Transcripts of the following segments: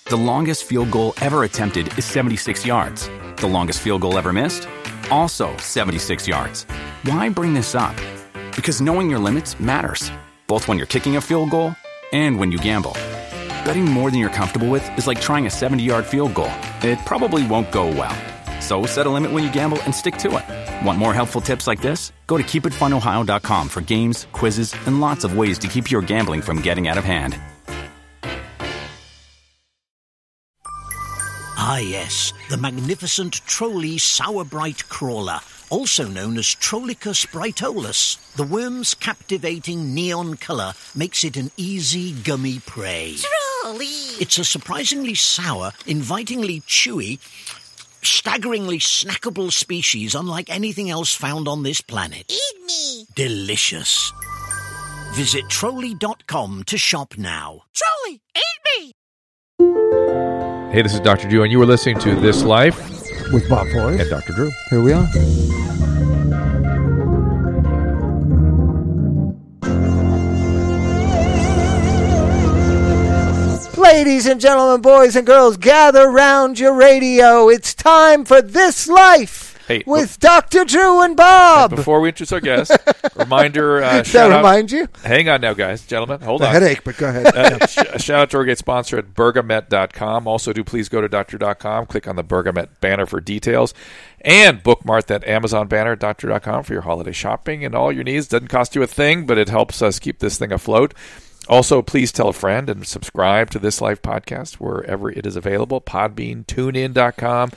The longest field goal ever attempted is 76 yards. The longest field goal ever missed? Also 76 yards. Why bring this up? Because knowing your limits matters, both when you're kicking a field goal and when you gamble. Betting more than you're comfortable with is like trying a 70-yard field goal. It probably won't go well. So set a limit when you gamble and stick to it. Want more helpful tips like this? Go to keepitfunohio.com for games, quizzes, and lots of ways to keep your gambling from getting out of hand. Ah, yes, the magnificent Trolley Sourbright Crawler, also known as Trollicus brightolus. The worm's captivating neon colour makes it an easy, gummy prey. Trolley! It's a surprisingly sour, invitingly chewy, staggeringly snackable species unlike anything else found on this planet. Eat me! Delicious. Visit Trolley.com to shop now. Trolley, eat me! Hey, this is Dr. Drew, and you were listening to This Life with Bob Forrest and Dr. Drew. Here we are. Ladies and gentlemen, boys and girls, gather round your radio. It's time for This Life with Dr. Drew and Bob. Before we introduce our guest, reminder. Does that remind you? Hang on now, guys, gentlemen. Hold on. Headache, but go ahead. Shout out to our great sponsor at Bergamet.com. Also, please go to Dr.com. Click on the Bergamet banner for details. And bookmark that Amazon banner at Dr.com for your holiday shopping and all your needs. Doesn't cost you a thing, but it helps us keep this thing afloat. Also, please tell a friend and subscribe to This Life podcast wherever it is available. Podbean, TuneIn.com,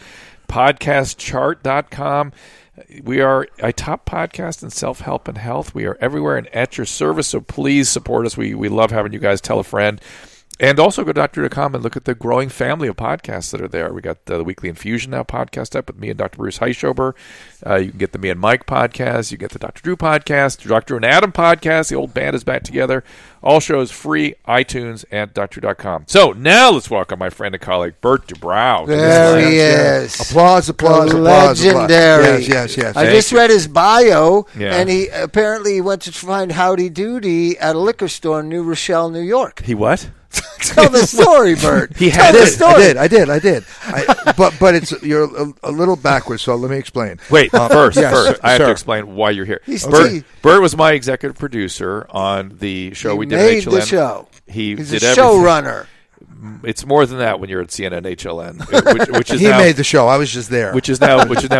PodcastChart.com. We are a top podcast in self-help and health. We are everywhere and at your service, so please support us. We love having you guys tell a friend. And also go to Dr.com and look at the growing family of podcasts that are there. We got the Weekly Infusion Now podcast up with me and Dr. Bruce Heischober. You can get the Me and Mike podcast. You get the Dr. Drew podcast, Dr. and Adam podcast. The old band is back together. All shows free, iTunes, and Dr.com. So now let's welcome my friend and colleague, Bert Dubrow. There he is. Applause. Legendary. Yes. I just read his bio, and he apparently went to find Howdy Doody at a liquor store in New Rochelle, New York. He what? Tell the story, Bert. He had the story. I did. But it's you're a little backwards, so let me explain. Wait, first, I have to explain why you're here. Bert was my executive producer on the show we did at HLN. He made the show. He's a showrunner. It's more than that when you're at CNN HLN, which is he made the show. I was just there. Which is now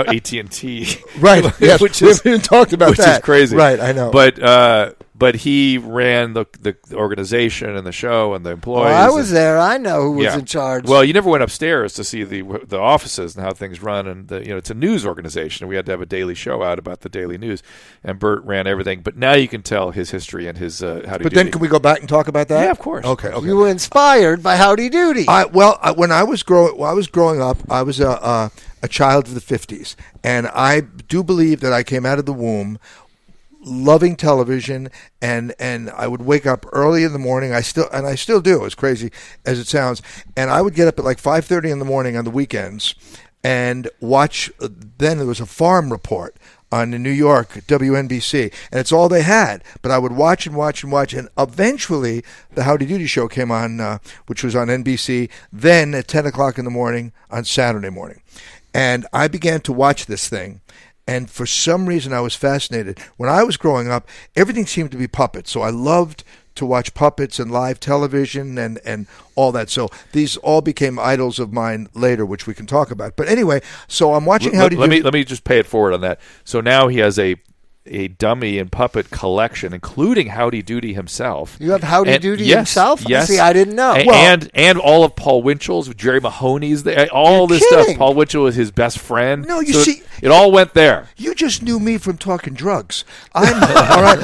AT&T. Right. Yes. We haven't talked about that. Which is crazy. Right. I know. But he ran the organization and the show and the employees. Well, I was there. I know who was in charge. Well, you never went upstairs to see the offices and how things run. And it's a news organization. We had to have a daily show out about the daily news. And Bert ran everything. But now you can tell his history and his Howdy Doody. But then can we go back and talk about that? Yeah, of course. Okay. You were inspired by Howdy Doody. When I was growing up, I was a child of the 50s. And I do believe that I came out of the womb loving television, and I would wake up early in the morning. I still do, as crazy as it sounds. And I would get up at like 5:30 in the morning on the weekends and watch. Then there was a farm report on the New York WNBC, and it's all they had. But I would watch, and eventually the Howdy Doody show came on, which was on NBC. Then at 10 o'clock in the morning on Saturday morning, and I began to watch this thing. And for some reason, I was fascinated. When I was growing up, everything seemed to be puppets. So I loved to watch puppets and live television and all that. So these all became idols of mine later, which we can talk about. But anyway, so I'm watching Howdy Doody. Let me just pay it forward on that. So now he has a dummy and puppet collection, including Howdy Doody himself. You have Howdy Doody himself? Yes. See, I didn't know. And all of Paul Winchell's, Jerry Mahoney's, all this kidding. stuff. Paul Winchell was his best friend. No, you see, it all went there. You just knew me from talking drugs. All right.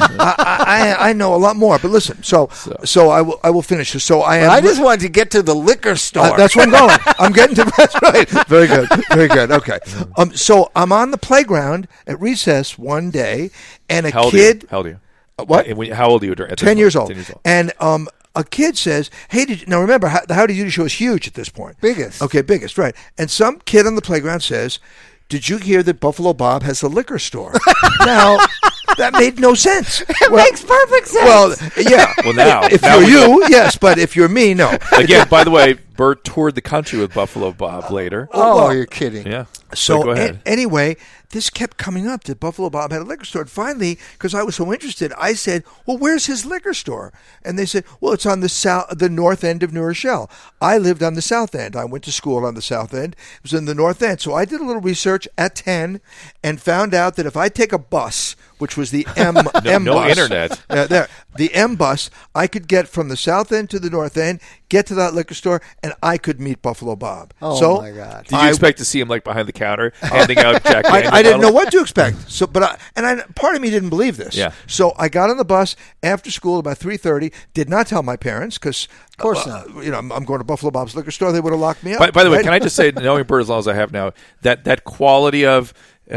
I know a lot more. But listen, so I will finish this. So I just wanted to get to the liquor store. That's where I'm going. I'm getting to that's right. Very good. Okay. So I'm on the playground at recess one day. And a kid. How old are you? What? How old are you? 10 years old. And a kid says, hey, now remember, the Howdy Doody show is huge at this point. Biggest. Okay, biggest, right. And some kid on the playground says, did you hear that Buffalo Bob has a liquor store? Now, that made no sense. It makes perfect sense. Well, yeah. Well, now. If you're you, yes, but if you're me, no. Again, by the way, Bert toured the country with Buffalo Bob later. Oh, you're kidding. Yeah. So go ahead. Anyway, this kept coming up that Buffalo Bob had a liquor store. And finally, because I was so interested, I said, well, where's his liquor store? And they said, well, it's on the north end of New Rochelle. I lived on the south end. I went to school on the south end. It was in the north end. So I did a little research at 10 and found out that if I take a bus, which was the M bus. Internet. The M bus, I could get from the south end to the north end, get to that liquor store, and I could meet Buffalo Bob. Oh, my God. Did you expect to see him like behind the counter handing out Jack Daniels? I didn't know what to expect. So, part of me didn't believe this. Yeah. So I got on the bus after school about 3:30. Did not tell my parents because, of course not. I'm going to Buffalo Bob's liquor store. They would have locked me up. By the way, right? can I just say, knowing Bert as long as I have now, that quality of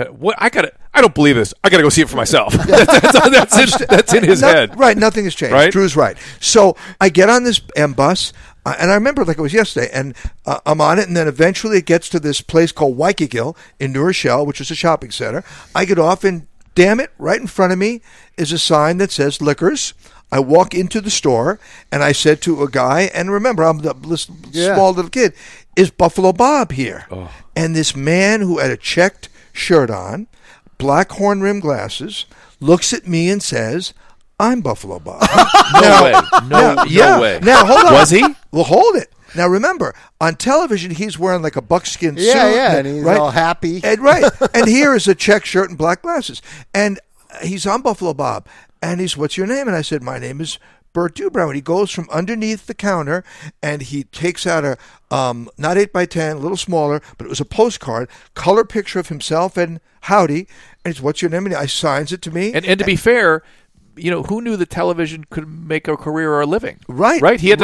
I don't believe this. I got to go see it for myself. that's in his head. Right. Nothing has changed. Right? Drew's right. So I get on this M bus. And I remember it like it was yesterday, and I'm on it, and then eventually it gets to this place called Waikikil in New Rochelle, which is a shopping center. I get off, and damn it, right in front of me is a sign that says liquors. I walk into the store, and I said to a guy, and remember, I'm the small little kid, is Buffalo Bob here? Oh. And this man who had a checked shirt on, black horn-rimmed glasses, looks at me and says, I'm Buffalo Bob. No way. No way. Now, hold on. Was he? Well, hold it. Now, remember, on television, he's wearing like a buckskin suit. Yeah, and he's all happy. And, right. And here is a check shirt and black glasses. And he's on Buffalo Bob. And he's, what's your name? And I said, my name is Bert Dubrow. And he goes from underneath the counter, and he takes out a, not 8x10, a little smaller, but it was a postcard, color picture of himself and Howdy. And he's, what's your name? And he signs it to me. And to be fair, who knew that television could make a career or a living? Right. Right? He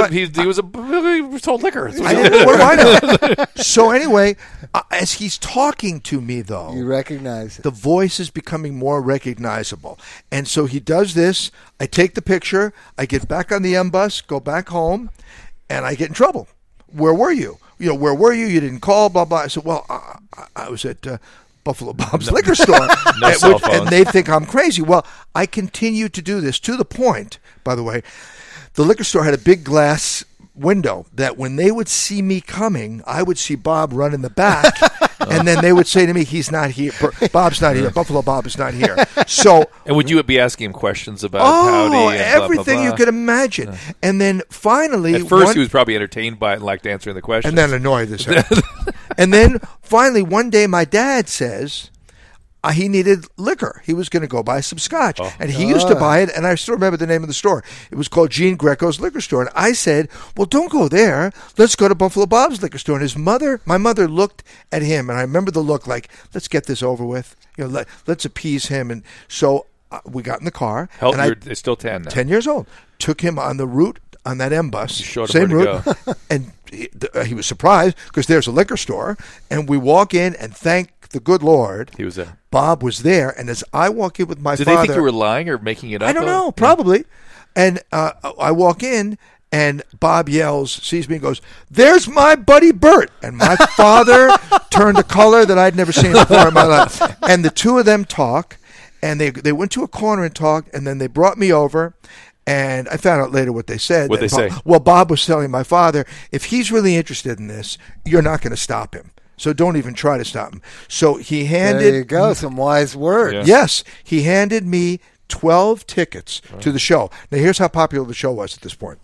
sold liquor. I didn't know. What do I know? So anyway, as he's talking to me, though, you recognize it. The voice is becoming more recognizable. And so he does this. I take the picture. I get back on the M bus, go back home, and I get in trouble. Where were you? Where were you? You didn't call, blah, blah. I said, well, I was at Buffalo Bob's liquor store. And they think I'm crazy. Well, I continue to do this to the point, by the way, the liquor store had a big glass window that when they would see me coming, I would see Bob run in the back, and then they would say to me, he's not here. Bob's not here. Buffalo Bob is not here. So, and would you be asking him questions about Howdy and everything blah, blah, blah? you could imagine. And then finally... At first he was probably entertained by it and liked answering the questions. And then annoyed as hell. And then finally one day my dad says... he needed liquor. He was going to go buy some scotch. Oh. And he used to buy it, and I still remember the name of the store. It was called Gene Greco's Liquor Store. And I said, well, don't go there. Let's go to Buffalo Bob's Liquor Store. And my mother looked at him, and I remember the look like, let's get this over with. Let's appease him. And so we got in the car. It's still 10 now. 10 years old. Took him on the route, on that M bus. You showed same him where route. to go. And he was surprised because there's a liquor store. And we walk in, and thank the good Lord, he was there. Bob was there, and as I walk in with my father... Did they think you were lying or making it up? I don't know, probably. And I walk in, and Bob sees me and goes, there's my buddy Bert. And my father turned a color that I'd never seen before in my life. And the two of them talk, and they went to a corner and talked, and then they brought me over. And I found out later what they said. What'd they say? Well, Bob was telling my father, if he's really interested in this, you're not going to stop him. So don't even try to stop him. So he handed... There you go, some wise words. Yeah. Yes, he handed me 12 tickets to the show. Now, here's how popular the show was at this point.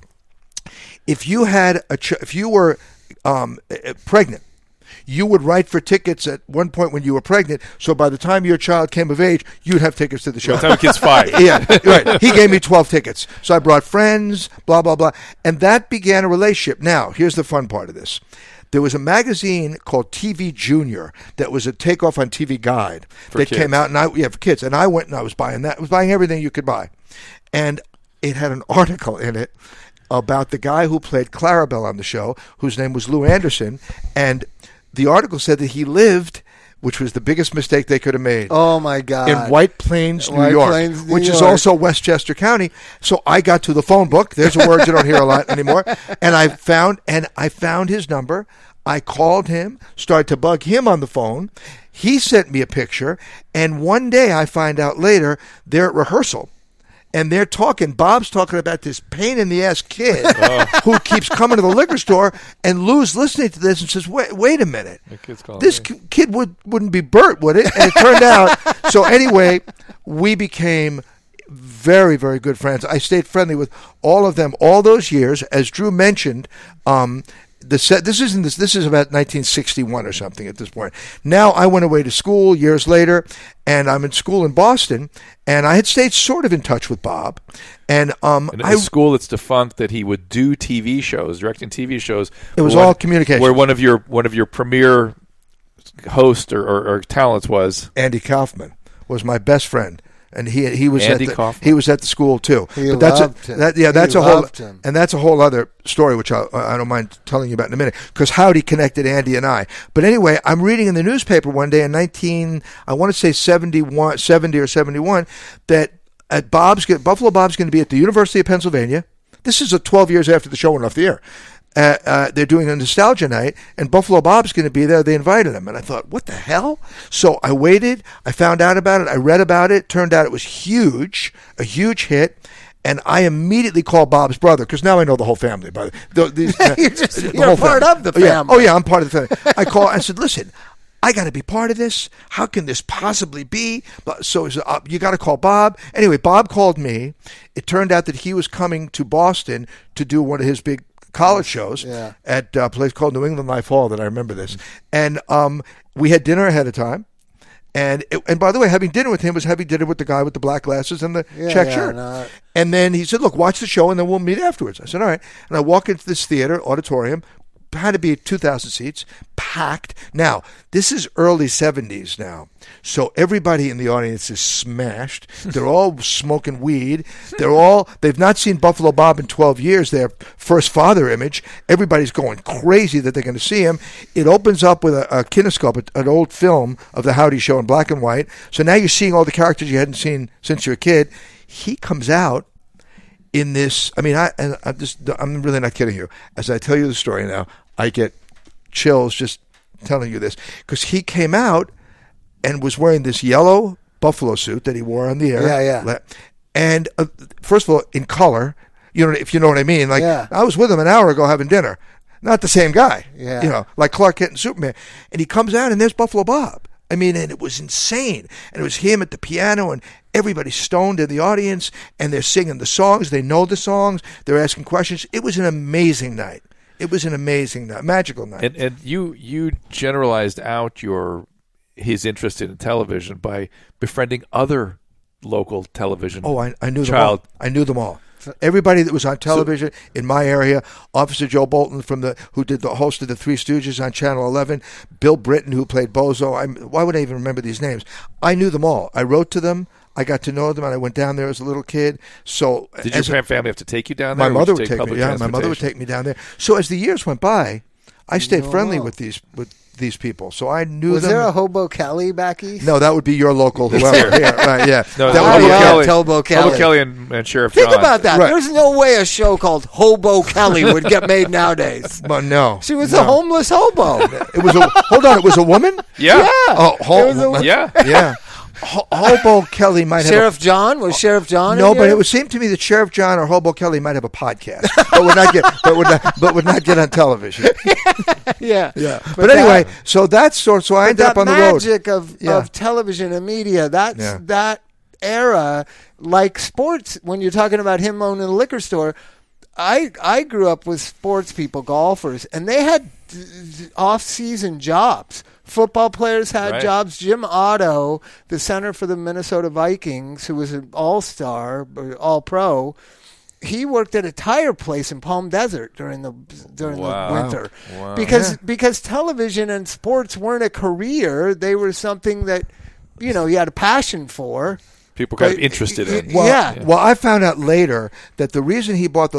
If you were pregnant, you would write for tickets at one point when you were pregnant, so by the time your child came of age, you'd have tickets to the show. By the time the kid's 5. Yeah, right. He gave me 12 tickets. So I brought friends, blah, blah, blah. And that began a relationship. Now, here's the fun part of this. There was a magazine called TV Junior that was a takeoff on TV Guide came out, and for kids. And I went and I was buying that. I was buying everything you could buy. And it had an article in it about the guy who played Clarabelle on the show, whose name was Lou Anderson. And the article said that he lived, which was the biggest mistake they could have made. Oh, my God. In White Plains, New York, which is also Westchester County. So I got to the phone book. There's a word you don't hear a lot anymore. And I found his number. I called him, started to bug him on the phone. He sent me a picture. And one day I find out later they're at rehearsal. and they're talking. Bob's talking about this pain in the ass kid who keeps coming to the liquor store, and Lou's listening to this and says, "Wait a minute, this kid wouldn't be Bert, would it?" And it turned out. So anyway, we became very, very good friends. I stayed friendly with all of them all those years. As Drew mentioned, this is about 1961 or something at this point. Now I went away to school years later, and I'm in school in Boston, and I had stayed sort of in touch with Bob. And a school that's defunct that he would do TV shows, directing TV shows. It was all communication. Where one of your premier hosts or talents was Andy Kaufman was my best friend. And he was Andy he was at the school too. But that's a whole other story, which I don't mind telling you about in a minute, because Howdy connected Andy and I. But anyway, I'm reading in the newspaper one day in 70 or 71, that at Buffalo Bob's going to be at the University of Pennsylvania. This is 12 years after the show went off the air. They're doing a nostalgia night, and Buffalo Bob's going to be there. They invited him, and I thought, what the hell? So I waited. I found out about it. I read about it. Turned out it was huge, a huge hit. And I immediately called Bob's brother, because now I know the whole family. You're part of the family. Oh, yeah, I'm part of the family. I said, listen, I got to be part of this. How can this possibly be? So you got to call Bob. Anyway, Bob called me. It turned out that he was coming to Boston to do one of his big college shows at a place called New England Life Hall. That I remember this. And we had dinner ahead of time. And by the way, having dinner with him was having dinner with the guy with the black glasses and the check shirt. No. And then he said, look, watch the show and then we'll meet afterwards. I said, all right. And I walk into this theater, auditorium, had to be 2,000 seats, packed. Now, this is early 70s now. So everybody in the audience is smashed. They're all smoking weed. They've not seen Buffalo Bob in 12 years, their first father image. Everybody's going crazy that they're going to see him. It opens up with a kinescope, an old film of the Howdy Show in black and white. So now you're seeing all the characters you hadn't seen since you were a kid. He comes out in this, I'm really not kidding you. As I tell you the story now, I get chills just telling you this, because he came out and was wearing this yellow buffalo suit that he wore on the air. Yeah. And first of all, in color, if you know what I mean. I was with him an hour ago having dinner. Not the same guy. Yeah. Like Clark Kent and Superman. And he comes out and there's Buffalo Bob. And it was insane. And it was him at the piano, and everybody's stoned in the audience, and they're singing the songs. They know the songs. They're asking questions. It was an amazing night. It was an amazing night, magical night. And you generalized out his interest in television by befriending other local television. Oh, I knew them all. I knew them all. Everybody that was on television in my area, Officer Joe Bolton who hosted the Three Stooges on Channel 11, Bill Britton who played Bozo. Why would I even remember these names? I knew them all. I wrote to them. I got to know them, and I went down there as a little kid. So, did your family have to take you down there? My mother would take me. Yeah, my mother would take me down there. So as the years went by, I stayed friendly with these people. So I knew them. Was there a Hobo Kelly back east? No, that would be your local whoever. Yeah, right. Yeah, no, Hobo Kelly. Hobo Kelly and Sheriff John. Think about that. Right. There's no way a show called Hobo Kelly would get made nowadays. But no, she was a homeless hobo. It was it was a woman. Yeah. Oh, yeah. Hobo Kelly might have John? Was Sheriff John? No, but it would seem to me that Sheriff John or Hobo Kelly might have a podcast, but would not get on television. Yeah. But anyway, so that's so I ended up on the road. The magic of television and media. That era, like sports. When you're talking about him owning a liquor store, I grew up with sports people, golfers, and they had off-season jobs. Football players had jobs. Jim Otto, the center for the Minnesota Vikings, who was an all-star, all-pro, he worked at a tire place in Palm Desert during the winter. Wow. Because television and sports weren't a career. They were something that, you had a passion for. People got interested in. Well, I found out later that the reason he bought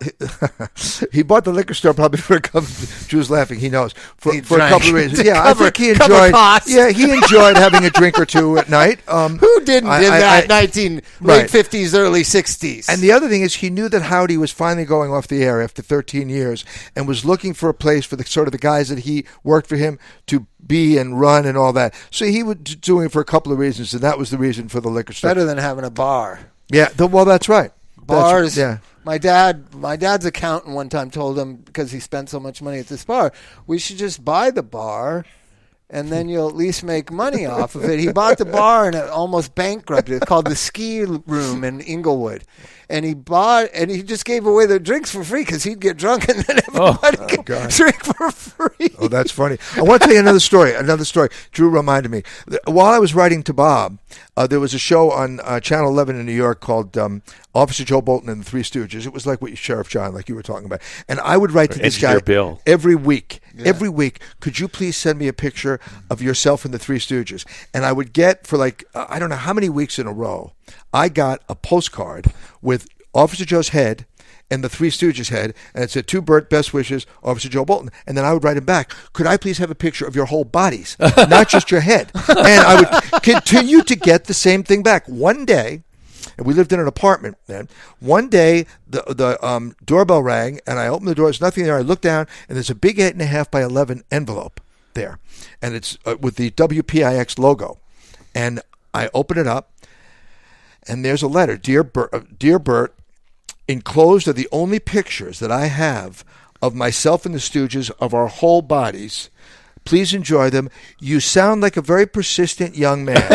he bought the liquor store probably for a couple. Drew's laughing. He knows for a couple of reasons. Yeah, I think he enjoyed. Yeah, he enjoyed having a drink or two at night. Who didn't in that late 50s, early 60s? And the other thing is, he knew that Howdy was finally going off the air after 13 years, and was looking for a place for the guys that he worked for him to be and run and all that. So he was doing it for a couple of reasons, and that was the reason for the liquor store. Better than having a bar. Yeah, well, that's right. Bars. Yeah. My dad's accountant one time told him, because he spent so much money at this bar, we should just buy the bar, and then you'll at least make money off of it. He bought the bar and it almost bankrupted. It's called the Ski Room in Inglewood. And he just gave away the drinks for free because he'd get drunk and then everybody could drink for free. Oh, that's funny. I want to tell you another story. Drew reminded me. While I was writing to Bob, there was a show on Channel 11 in New York called Officer Joe Bolton and the Three Stooges. It was like what Sheriff John, like you were talking about. And I would write to this guy Bill. every week. Yeah. Every week, could you please send me a picture of yourself and the Three Stooges? And I would get, for I don't know how many weeks in a row, I got a postcard with Officer Joe's head and the Three Stooges' head, and it said, "To Bert, best wishes, Officer Joe Bolton." And then I would write him back, "Could I please have a picture of your whole bodies, not just your head?" And I would continue to get the same thing back. One day, and we lived in an apartment then. One day, the doorbell rang, and I opened the door. There's nothing there. I looked down, and there's a big 8.5 by 11 envelope there, and it's with the WPIX logo. And I open it up, and there's a letter. Dear Bert, enclosed are the only pictures that I have of myself and the Stooges of our whole bodies. Please enjoy them. You sound like a very persistent young man.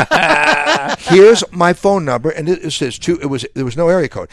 Here's my phone number, and it says there was no area code.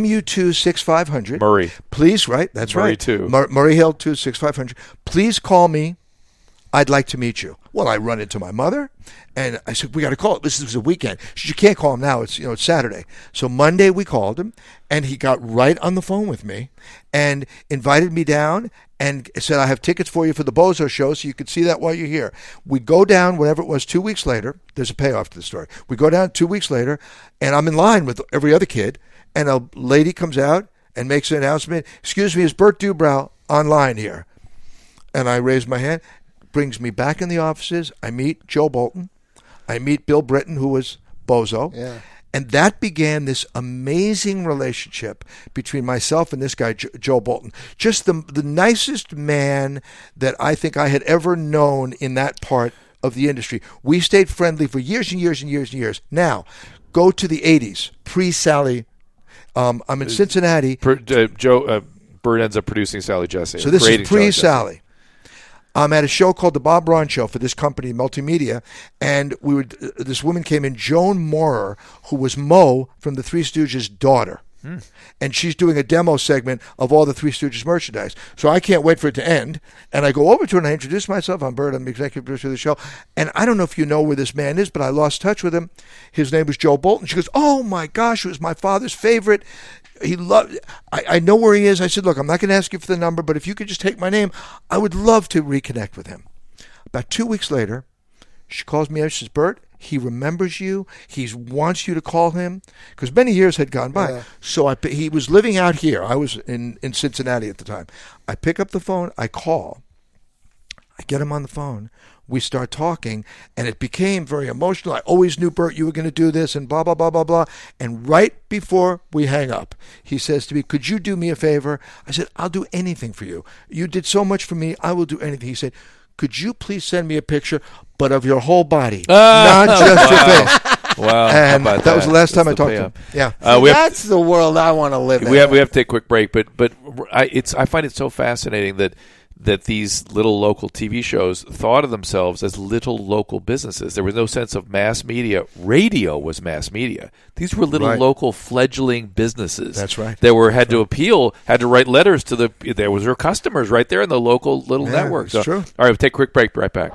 MU26500. Murray. Please, right? That's Murray right. 2. Murray Hill 26500. Please call me. I'd like to meet you. Well, I run into my mother, and I said, we got to call. This was a weekend. She said, you can't call him now. It's Saturday. So Monday we called him, and he got right on the phone with me and invited me down and said, I have tickets for you for the Bozo show, so you could see that while you're here. We go down, whatever it was, 2 weeks later. There's a payoff to the story. We go down 2 weeks later, and I'm in line with every other kid, and a lady comes out and makes an announcement. Excuse me, is Bert Dubrow online here? And I raise my hand. Brings me back in the offices. I meet Joe Bolton. I meet Bill Britton, who was Bozo. Yeah. And that began this amazing relationship between myself and this guy, Joe Bolton. Just the nicest man that I think I had ever known in that part of the industry. We stayed friendly for years and years and years and years. Now, go to the 80s, pre-Sally. I'm in Cincinnati. Bert ends up producing Sally Jesse. So this is pre-Sally. I'm at a show called The Bob Braun Show for this company, Multimedia, and this woman came in, Joan Moorer, who was Mo from the Three Stooges' daughter. And she's doing a demo segment of all the Three Stooges merchandise. So I can't wait for it to end. And I go over to her and I introduce myself. I'm Bert. I'm the executive producer of the show. And I don't know if you know where this man is, but I lost touch with him. His name was Joe Bolton. She goes, oh, my gosh, it was my father's favorite. He loved. I know where he is. I said, look, I'm not going to ask you for the number, but if you could just take my name, I would love to reconnect with him. About 2 weeks later, she calls me up. She says, Bert, he remembers you. He wants you to call him because many years had gone by. Yeah. So he was living out here. I was in Cincinnati at the time. I pick up the phone. I call. I get him on the phone. We start talking, and it became very emotional. I always knew, Bert, you were going to do this, and blah, blah, blah, blah, blah. And right before we hang up, he says to me, could you do me a favor? I said, I'll do anything for you. You did so much for me. I will do anything. He said, could you please send me a picture, but of your whole body, not just your face? Wow. And that was the last time I talked to him. Yeah. That's the world I want to live in. We have to take a quick break, but I find it so fascinating that these little local TV shows thought of themselves as little local businesses. There was no sense of mass media. Radio was mass media. These were little local fledgling businesses. That's right. That had to appeal, had to write letters to there was their customers right there in the local little network. That's true. All right, we'll take a quick break. Be right back.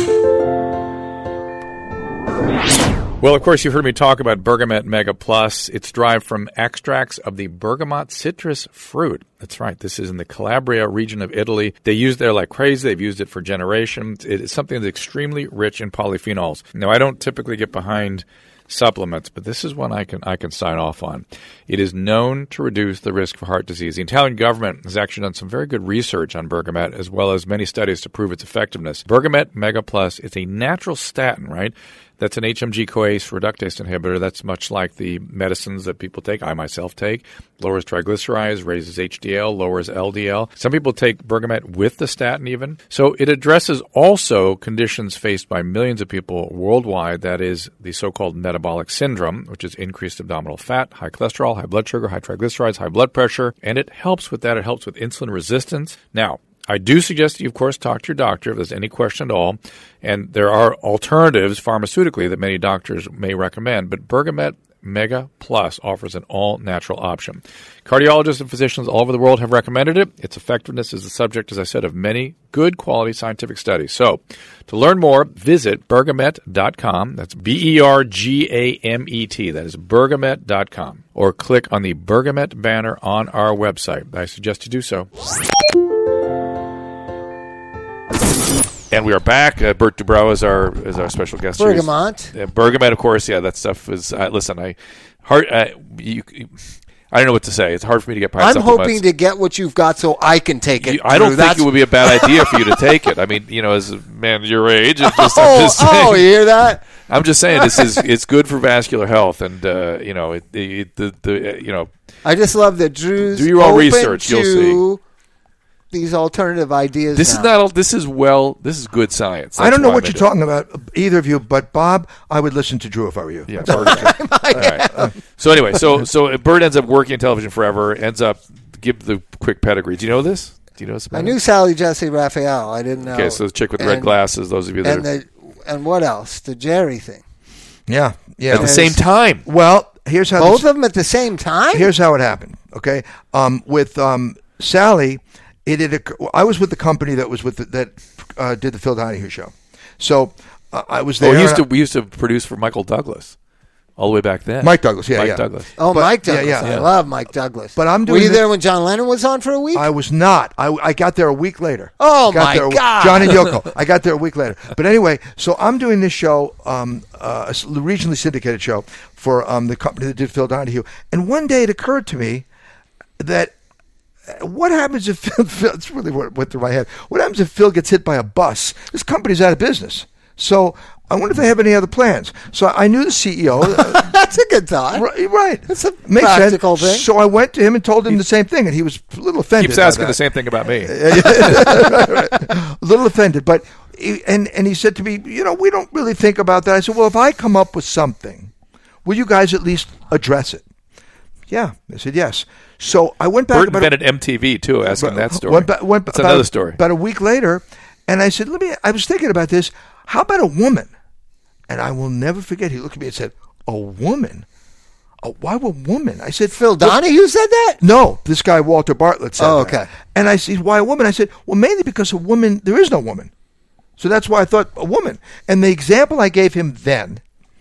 Well, of course, you've heard me talk about Bergamet Mega Plus. It's derived from extracts of the bergamot citrus fruit. That's right. This is in the Calabria region of Italy. They use it there like crazy. They've used it for generations. It is something that's extremely rich in polyphenols. Now, I don't typically get behind supplements, but this is one I can sign off on. It is known to reduce the risk for heart disease. The Italian government has actually done some very good research on bergamot, as well as many studies to prove its effectiveness. Bergamet Mega Plus is a natural statin, right? That's an HMG-CoAce reductase inhibitor. That's much like the medicines that people take, I myself take. Lowers triglycerides, raises HDL, lowers LDL. Some people take Bergamet with the statin even. So it addresses also conditions faced by millions of people worldwide. That is the so-called metabolic syndrome, which is increased abdominal fat, high cholesterol, high blood sugar, high triglycerides, high blood pressure. And it helps with that. It helps with insulin resistance. Now, I do suggest that you, of course, talk to your doctor if there's any question at all. And there are alternatives pharmaceutically that many doctors may recommend. But Bergamet Mega Plus offers an all-natural option. Cardiologists and physicians all over the world have recommended it. Its effectiveness is the subject, as I said, of many good quality scientific studies. So, to learn more, visit Bergamet.com. That's Bergamet. That is Bergamet.com. Or click on the Bergamet banner on our website. I suggest you do so. And we are back. Bert Dubrow is our special guest. Bergamot. Bergamet, of course. Yeah, that stuff is. Listen, I don't know what to say. It's hard for me to get behind. I'm hoping to get what you've got so I can take it. I don't think it would be a bad idea for you to take it. I mean, as a man your age, I'm just saying, you hear that? I'm just saying it's good for vascular health, and I just love that Drew's do your own research. You'll see. These alternative ideas. This is good science. I don't know what you're talking about, either of you, but Bob, I would listen to Drew if I were you. Yeah, all right. So anyway, so Bert ends up working in television forever. Ends up give the quick pedigree. Do you know this? Do you know this? I knew Sally Jesse Raphael. I didn't know. Okay, so the chick with the red glasses. Those of you that and what else? The Jerry thing. Yeah. At the same time. Well, here's how both of them at the same time. Here's how it happened. Okay, with Sally. I was with the company that did the Phil Donahue show, so I was there. We used to produce for Michael Douglas, all the way back then. Mike Douglas, Douglas. Oh, Mike Douglas. Yeah. I love Mike Douglas. But were you there when John Lennon was on for a week? I was not. I got there a week later. Oh my God! John and Yoko. I got there a week later. But anyway, so I'm doing this show, a regionally syndicated show for the company that did Phil Donahue, and one day it occurred to me that. What happens if Phil, it's really what went through my head. What happens if Phil gets hit by a bus? This company's out of business. So I wonder if they have any other plans. So I knew the CEO. That's a good thought. Right. That's a practical thing. So I went to him and told him the same thing, and he was a little offended. Keeps asking the same thing about me. right. A little offended. But and he said to me, we don't really think about that. I said, well, if I come up with something, will you guys at least address it? Yeah. They said yes. So I went back. Bert invented MTV too, asking that story. That's another story. About a week later, and I said, I was thinking about this. How about a woman? And I will never forget. He looked at me and said, a woman? Why a woman? I said, Phil Donahue said that? No, this guy Walter Bartlett said that. Okay. And I said, why a woman? I said, well, mainly because a woman, there is no woman. So that's why I thought a woman. And the example I gave him then,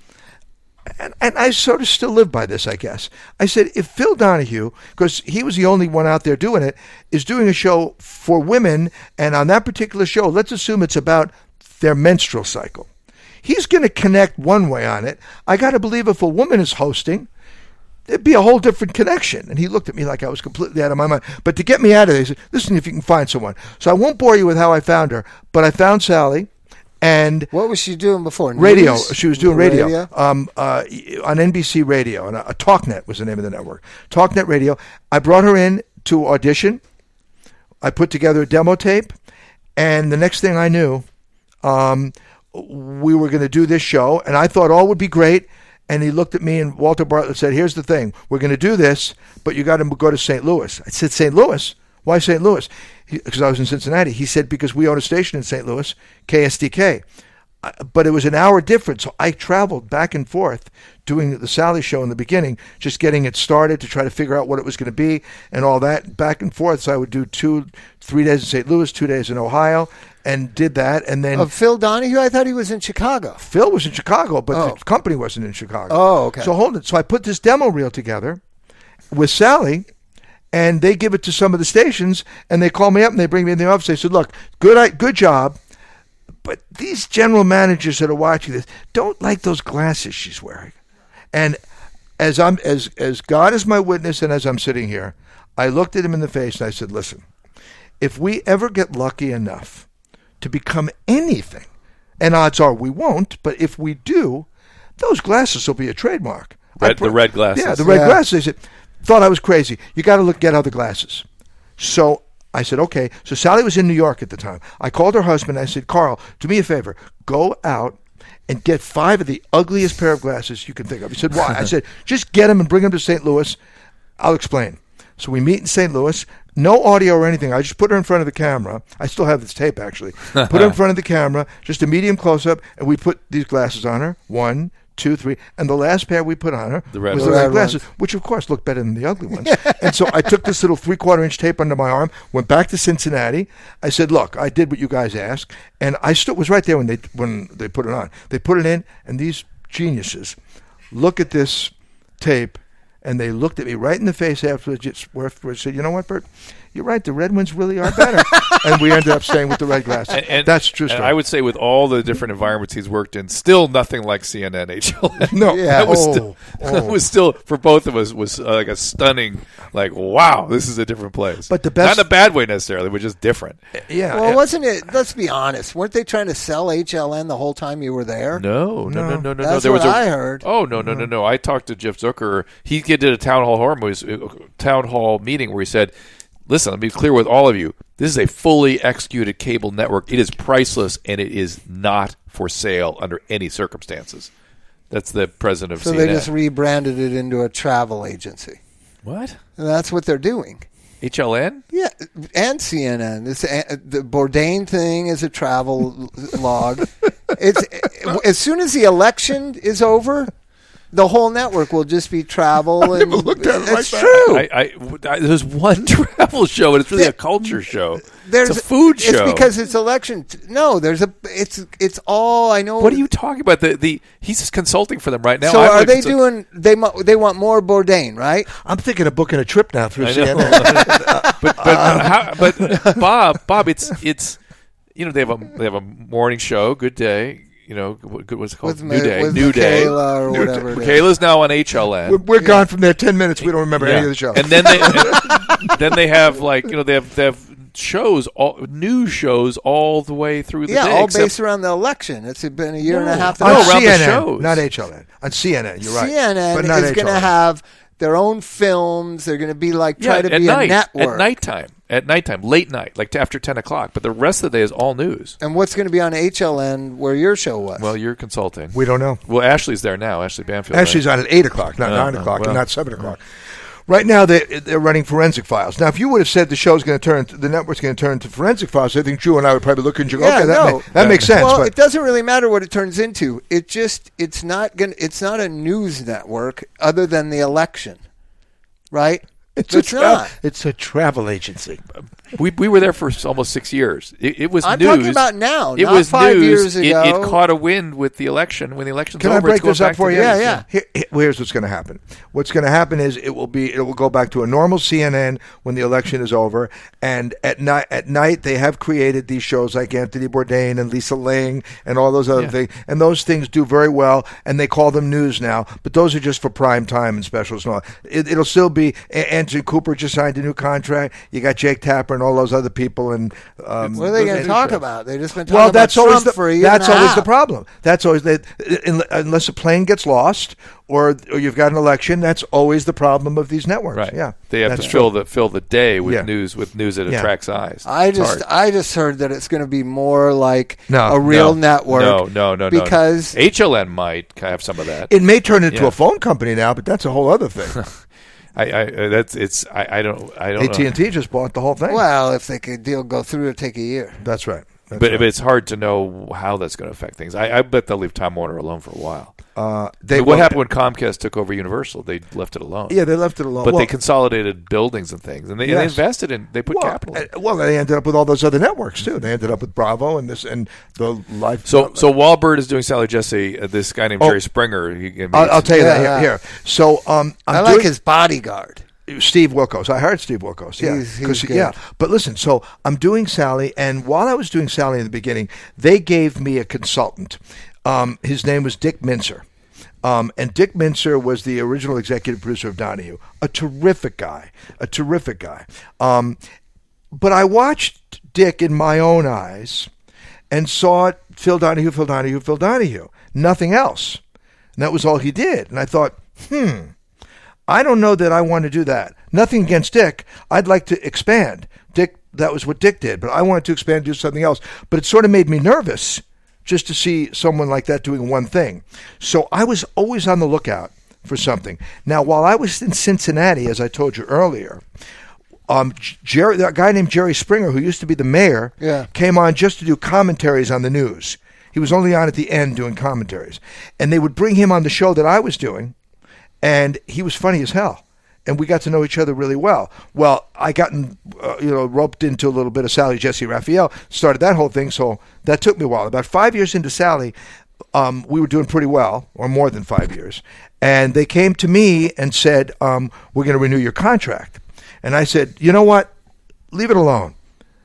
and I sort of still live by this, I guess. I said, if Phil Donahue, because he was the only one out there doing it, is doing a show for women, and on that particular show, let's assume it's about their menstrual cycle. He's going to connect one way on it. I got to believe if a woman is hosting, there'd be a whole different connection. And he looked at me like I was completely out of my mind. But to get me out of there, he said, listen, if you can find someone. So I won't bore you with how I found her, but I found Sally. And what was she doing before? Radio. She was doing radio. On NBC Radio. And a TalkNet was the name of the network. TalkNet Radio. I brought her in to audition. I put together a demo tape. And the next thing I knew, we were going to do this show. And I thought all would be great. And he looked at me, and Walter Bartlett said, here's the thing. We're going to do this, but you got to go to St. Louis. I said, St. Louis? Why St. Louis? Because I was in Cincinnati. He said, because we own a station in St. Louis, KSDK. But it was an hour difference, so I traveled back and forth doing the Sally show in the beginning, just getting it started to try to figure out what it was going to be and all that, back and forth. So I would do 3 days in St. Louis, 2 days in Ohio, and did that. And then Phil Donahue, I thought he was in Chicago. Phil was in Chicago, but the company wasn't in Chicago. Oh, okay. So hold it. So I put this demo reel together with Sally. And they give it to some of the stations, and they call me up and they bring me in the office. They said, "Look, good job, but these general managers that are watching this don't like those glasses she's wearing." And as God is my witness, and as I'm sitting here, I looked at him in the face and I said, "Listen, if we ever get lucky enough to become anything, and odds are we won't, but if we do, those glasses will be a trademark. The red glasses. Yeah, the red glasses. They said, thought I was crazy. You got to get other glasses. So I said, okay. So Sally was in New York at the time. I called her husband. I said, Carl, do me a favor. Go out and get 5 of the ugliest pair of glasses you can think of. He said, why? I said, just get them and bring them to St. Louis. I'll explain. So we meet in St. Louis. No audio or anything. I just put her in front of the camera. I still have this tape, actually. Put her in front of the camera, just a medium close-up, and we put these glasses on her. 1, 2, 3. And the last pair we put on her was the red glasses, which, of course, looked better than the ugly ones. And so I took this little 3/4-inch tape under my arm, went back to Cincinnati. I said, look, I did what you guys asked. And I was right there when they put it on. They put it in, and these geniuses look at this tape, and they looked at me right in the face afterwards. Said, you know what, Bert? You're right. The red ones really are better. And we ended up staying with the red glasses. And that's true story. And I would say with all the different environments he's worked in, still nothing like CNN HLN. No. Yeah. That was still, for both of us, was like a stunning, like, wow, this is a different place. But the best, not in a bad way necessarily, but just different. Yeah. Well, wasn't it, let's be honest, weren't they trying to sell HLN the whole time you were there? No. That's there what was I heard. Oh, no. I talked to Jeff Zucker. He did a town hall meeting where he said, listen, let me be clear with all of you. This is a fully executed cable network. It is priceless, and it is not for sale under any circumstances. That's the president of CNN. So they just rebranded it into a travel agency. What? And that's what they're doing. HLN? Yeah, and CNN. The Bourdain thing is a travel log. As soon as the election is over, the whole network will just be travel. And it's true. There's one travel show, and it's really a culture show. It's a food show. It's because it's election. No, it's all I know. What are you talking about? He's just consulting for them right now. So are they doing? They want more Bourdain, right? I'm thinking of booking a trip now through CNN. Bob, it's they have a morning show. Good Day. What's it called? New Day. Michaela or whatever. Michaela's now on HLN. We're gone from there 10 minutes. We don't remember any of the show. And then they have they have shows, news shows all the way through the day. Yeah, all based around the election. It's been a year and a half. On CNN, the shows. Not HLN. On CNN, you're right. CNN but not is going to have their own films. They're going to be a network. At nighttime, late night, like after 10 o'clock. But the rest of the day is all news. And what's going to be on HLN where your show was? Well, you're consulting. We don't know. Well, Ashley's there now, Ashley Banfield. Ashley's on at 8 o'clock, not 9 o'clock, and not 7 o'clock. Right now, they're running Forensic Files. Now, if you would have said the network's going to turn to Forensic Files, I think Drew and I would probably look and go, that makes sense. Well, it doesn't really matter what it turns into. It's not a news network other than the election, right? It's a travel agency. We were there for almost 6 years. It was I'm news. I'm talking about now. It not was 5 news. years ago. It caught a wind with the election. When the election's Can over, I break it's going this up back for to you? news. Yeah. Here's what's going to happen. What's going to happen is it will go back to a normal CNN when the election is over. And at night they have created these shows like Anthony Bourdain and Lisa Ling and all those other things. And those things do very well. And they call them news now. But those are just for prime time and specials and all. It'll still be Anderson Cooper just signed a new contract. You got Jake Tapper and all those other people. And what are they going to talk about? They've just been talking about Trump for a year That's and a always half. the problem. That's always unless a plane gets lost or you've got an election. That's always the problem of these networks. Right. Yeah, they have to fill the day with news that attracts eyes. I just heard that it's going to be more like a real network. No. Because HLN might have some of that. It may turn into a phone company now, but that's a whole other thing. I don't know. AT&T just bought the whole thing. Well, if the deal go through, it'll take a year. That's right. But it's hard to know how that's going to affect things. I bet they'll leave Time Warner alone for a while. What happened when Comcast took over Universal? They left it alone. Yeah, they left it alone. But they consolidated buildings and things, and they invested in. They put capital in. Well, they ended up with all those other networks too. They ended up with Bravo and the Life. So while Bert is doing Sally Jesse, this guy named Jerry Springer. I'll tell you that here. So I like his bodyguard. Steve Wilkos. I hired Steve Wilkos. Yeah, he's good. But listen, so I'm doing Sally, and while I was doing Sally in the beginning, they gave me a consultant. His name was Dick Mincer. And Dick Mincer was the original executive producer of Donahue. A terrific guy. But I watched Dick in my own eyes and saw Phil Donahue. Nothing else. And that was all he did. And I thought, I don't know that I want to do that. Nothing against Dick. I'd like to expand. Dick, that was what Dick did, but I wanted to expand and do something else. But it sort of made me nervous just to see someone like that doing one thing. So I was always on the lookout for something. Now, while I was in Cincinnati, as I told you earlier, that guy named Jerry Springer, who used to be the mayor, came on just to do commentaries on the news. He was only on at the end doing commentaries. And they would bring him on the show that I was doing, and he was funny as hell. And we got to know each other really well. Well, I got roped into a little bit of Sally Jesse Raphael, started that whole thing, so that took me a while. About 5 years into Sally, we were doing pretty well, or more than 5 years. And they came to me and said, we're going to renew your contract. And I said, you know what? Leave it alone.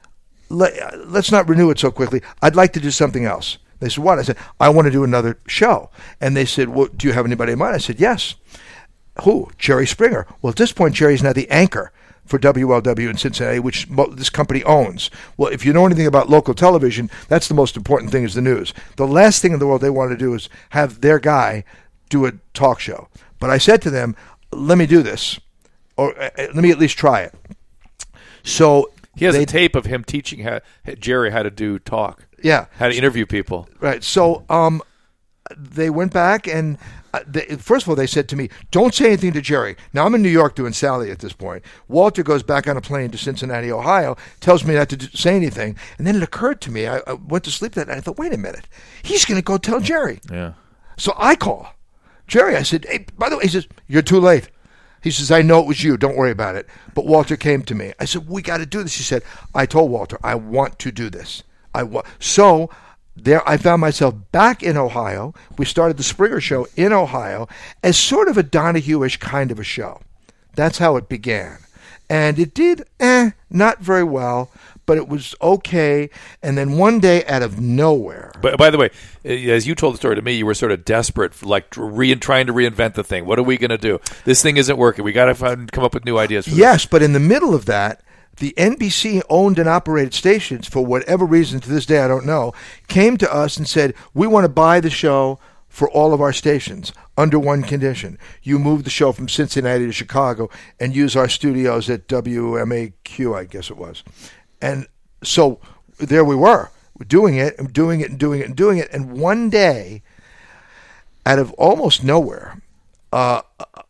Let's not renew it so quickly. I'd like to do something else. They said, what? I said, I want to do another show. And they said, well, do you have anybody in mind? I said, yes. Who? Jerry Springer. Well, at this point, Jerry's now the anchor for WLW in Cincinnati, which this company owns. Well, if you know anything about local television, that's the most important thing is the news. The last thing in the world they want to do is have their guy do a talk show. But I said to them, let me do this, or let me at least try it. So he has a tape of him teaching Jerry how to do talk. Yeah. How to interview people. Right. So they went back and first of all, they said to me, don't say anything to Jerry. Now, I'm in New York doing Sally at this point. Walter goes back on a plane to Cincinnati, Ohio, tells me not to say anything. And then it occurred to me, I went to sleep that night. I thought, wait a minute. He's going to go tell Jerry. Yeah. So I call Jerry. I said, hey, by the way, he says, you're too late. He says, I know it was you. Don't worry about it. But Walter came to me. I said, we got to do this. He said, I told Walter, I want to do this. So there I found myself back in Ohio. We started the Springer Show in Ohio as sort of a Donahue-ish kind of a show. That's how it began. And it did not very well, but it was okay. And then one day out of nowhere. But by the way, as you told the story to me, you were sort of desperate for trying to reinvent the thing. What are we going to do? This thing isn't working. We got to come up with new ideas for this. But in the middle of that, the NBC owned and operated stations, for whatever reason, to this day I don't know, came to us and said, we want to buy the show for all of our stations under one condition. You move the show from Cincinnati to Chicago and use our studios at WMAQ, I guess it was. And so there we were, doing it. And one day, out of almost nowhere, I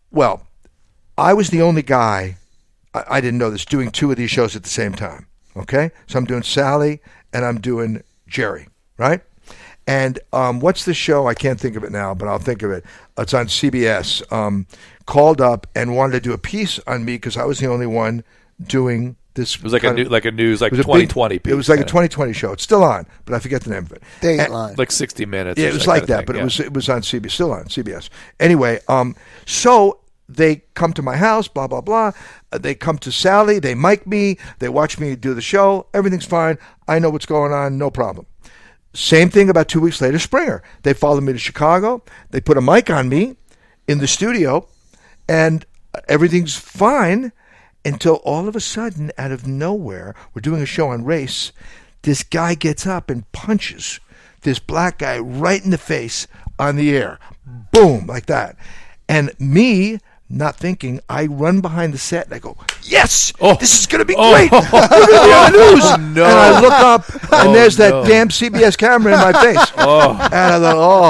was the only guy, I didn't know this, doing two of these shows at the same time. Okay? So I'm doing Sally and I'm doing Jerry, right? And what's the show? I can't think of it now, but I'll think of it. It's on CBS. Called up and wanted to do a piece on me because I was the only one doing this. It was like a news 2020 piece. It was like a 2020 show. It's still on, but I forget the name of it. Dateline. Like 60 Minutes. Yeah, it was like that, but it was on CBS, still on CBS. Anyway, so they come to my house, blah, blah, blah. They come to Sally. They mic me. They watch me do the show. Everything's fine. I know what's going on. No problem. Same thing about 2 weeks later, Springer. They followed me to Chicago. They put a mic on me in the studio, and everything's fine until all of a sudden, out of nowhere, we're doing a show on race. This guy gets up and punches this black guy right in the face on the air. Boom, like that. And me, not thinking, I run behind the set and I go, yes, this is going to be great. We're going to be on the news. No. And I look up and there's that damn CBS camera in my face. And I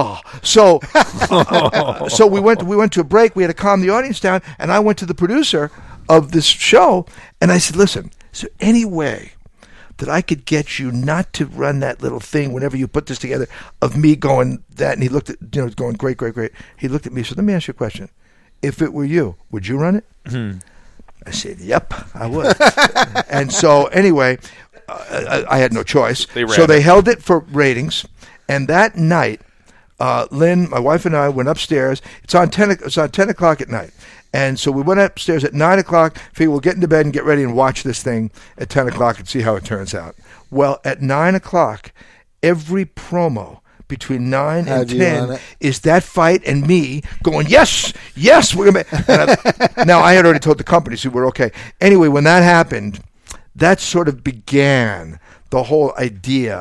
thought, So we went to a break. We had to calm the audience down. And I went to the producer of this show and I said, listen, is there any way that I could get you not to run that little thing whenever you put this together of me going that? And he looked at, going, great. He looked at me and said, let me ask you a question. If it were you, would you run it? Mm-hmm. I said, yep, I would. And so anyway, I had no choice. They held it for ratings. And that night, Lynn, my wife and I went upstairs. It's on 10 o'clock at night. And so we went upstairs at 9 o'clock, figured we'll get into bed and get ready and watch this thing at 10 o'clock and see how it turns out. Well, at 9 o'clock, every promo between 9 and 10 is that fight and me going, yes, we're going to. Now, I had already told the company, so we're okay. Anyway, when that happened, that sort of began the whole idea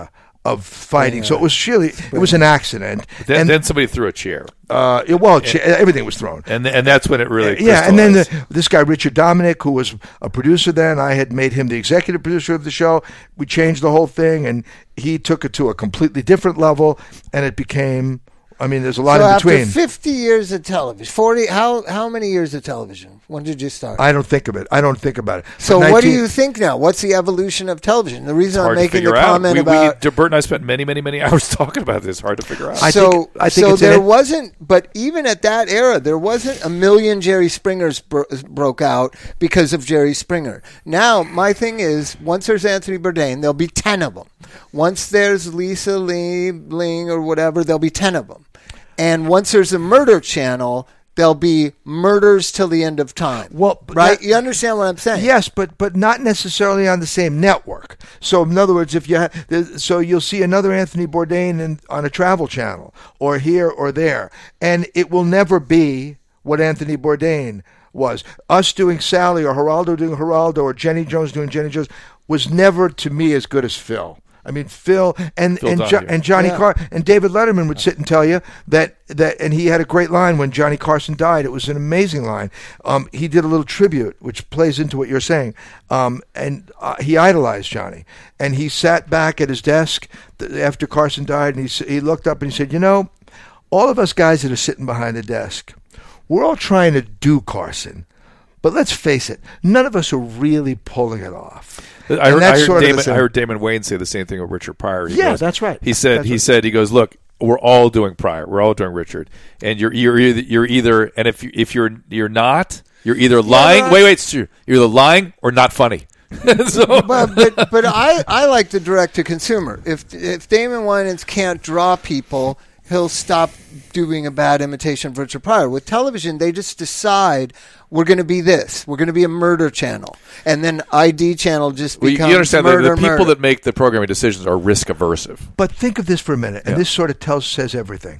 fighting. So it was really it was an accident. Then somebody threw a chair. Everything was thrown, and that's when it really and then this guy Richard Dominic, who was a producer then, I had made him the executive producer of the show. We changed the whole thing, and he took it to a completely different level, and it became. I mean, there's a lot in between. After 50 years of television, 40. How many years of television? When did you start? I don't think of it. I don't think about it. So what do you think now? What's the evolution of television? The reason I'm making the comment about Bert and I spent many hours talking about this. Hard to figure out. I think there wasn't, but even at that era, there wasn't a million Jerry Springers broke out because of Jerry Springer. Now, my thing is, once there's Anthony Bourdain, there'll be 10 of them. Once there's Lisa Ling or whatever, there'll be 10 of them. And once there's a murder channel, there'll be murders till the end of time. Well, right? You understand what I'm saying? Yes, but not necessarily on the same network. So, in other words, if you so you'll see another Anthony Bourdain on a travel channel, or here or there, and it will never be what Anthony Bourdain was. Us doing Sally, or Geraldo doing Geraldo, or Jenny Jones doing Jenny Jones was never to me as good as Phil. I mean, Phil and Johnny Carson and David Letterman would sit and tell you that, and he had a great line when Johnny Carson died. It was an amazing line. He did a little tribute, which plays into what you're saying. And he idolized Johnny. And he sat back at his desk after Carson died, and he looked up and he said, all of us guys that are sitting behind the desk, we're all trying to do Carson. But let's face it, none of us are really pulling it off. I heard Damon Wayne say the same thing with Richard Pryor. That's right. He goes, look, we're all doing Pryor, we're all doing Richard, and you're either, and if you're not, you're either lying. Right. Wait, it's true. You're either lying or not funny. But I like the direct to consumer. If Damon Wayans can't draw people, he'll stop doing a bad imitation of Richard Pryor. With television, they just decide we're going to be this. We're going to be a murder channel. And then ID channel just becomes you understand murder, the people that make the programming decisions are risk aversive. But think of this for a minute, and this sort of says everything.